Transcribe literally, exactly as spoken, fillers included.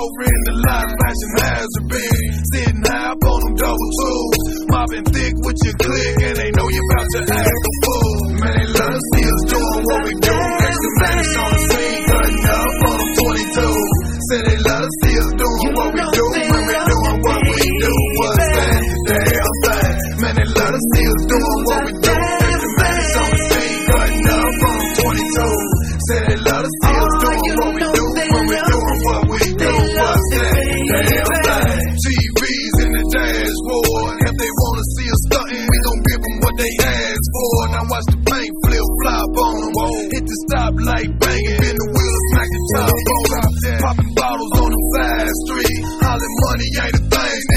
over in the lot, flashing hazard beams. Sitting high up on them double twos. Mobbing thick with your clique, and they know you about to act a fool. Man, they love to see us doing what we do. Extra manish on the scene, cutting up on them twenty-two. Say they love to see us doing what we do. When we doing what we do, what's that? The damn thing. Man, they love to see us doing what we do. Extra manish on the scene, cutting up on them twenty-two. Say they love to see us doing what we do. When we doing what we do, what's that? The damn thing. T Vs in the dashboard. If they wanna see us stuntin', we gon' give them what they ask for. Now watch the paint flip flop on them. Hit the stoplight, bangin', bend the wheels, smack the top on them. Poppin' bottles on the fast street. Hollin' money ain't a thing.